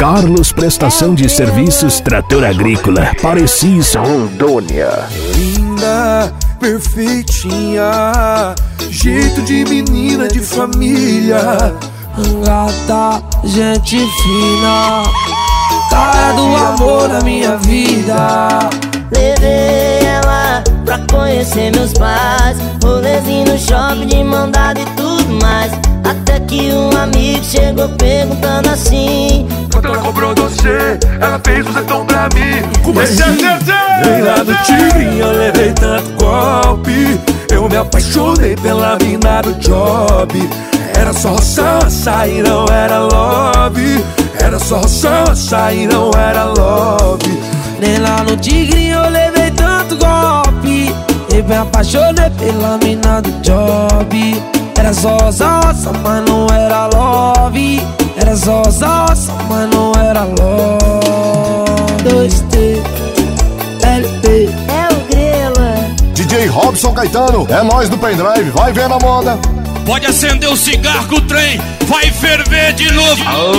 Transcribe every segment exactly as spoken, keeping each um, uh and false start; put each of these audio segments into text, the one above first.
Carlos Prestação de Serviços Trator Agrícola, Parecis, Rondônia. Linda, perfeitinha, jeito de menina de família, gata, gente fina, cara do amor na minha vida. Levei ela pra conhecer meus pais, rolezinho no shopping de mão dada e tudo mais. Até que um amigo chegou perguntando assim: quanto ela cobrou você? Ela fez o zetão pra mim. Comecei a descer. Vem lá do Tigrinho, eu levei tanto golpe, eu me apaixonei pela mina do job. Era só roça e não era love. Era só roça e não era love. Nem lá no Tigrinho eu levei tanto golpe, eu me apaixonei pela mina do job. Era só roça, mas não era love. Era só roça, mas não era love. dois T, L P, é o Grela. D J Robson Caetano, é nós do pendrive, vai ver na moda. Pode acender o cigarro que o trem vai ferver de novo.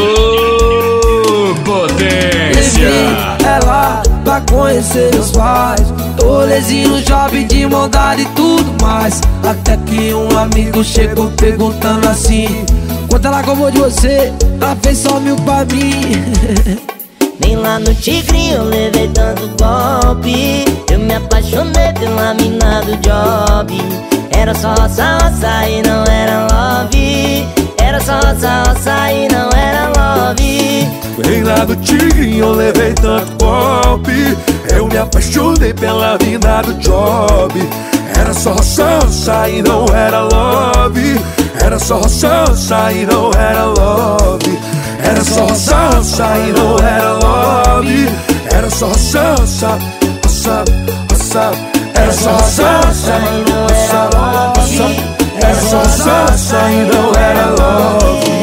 Ô, potência! Ela pra conhecer meus pais, rolezinho no shopping de mão dada e tudo mais. Até que um amigo chegou perguntando assim: quanto ela cobrou de você? Ela fez só mil pra mim. Nem lá no Tigrinho eu levei tanto golpe, eu me apaixonei pela mina do job. Era só roça, roça e não era love. Era só roça, roça e não era love. Vem lá do Tigrinho, eu levei tanto golpe, eu me apaixonei pela mina do job. Era só roça, roça e não era love. Era só roça, roça e não era love. Era só roça, roça e não era love. Era só roça, roça, roça, roça. Era só roça, roça e não era love. Era só roça, roça e não era love.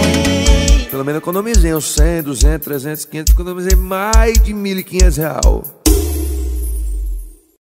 Pelo menos economizei uns cem, duzentos, trezentos, quinhentos, economizei mais de mil e quinhentos real.